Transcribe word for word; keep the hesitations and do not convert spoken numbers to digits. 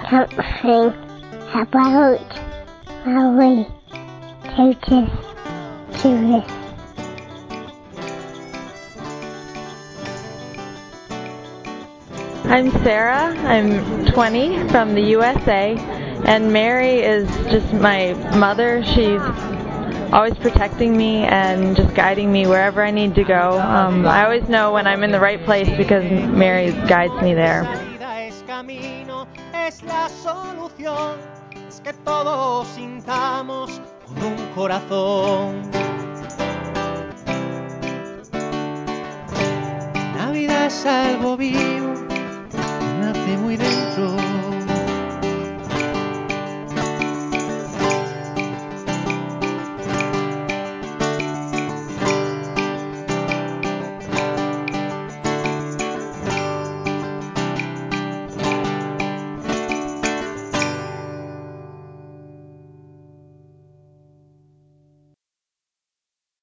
something about Maui teaches curious. I'm Sarah. I'm twenty from the U S A, and Mary is just my mother. She's always protecting me and just guiding me wherever I need to go. Um, I always know when I'm in the right place because Mary guides me there. Es la solución, es que todos sintamos con un corazón. Navidad es algo vivo,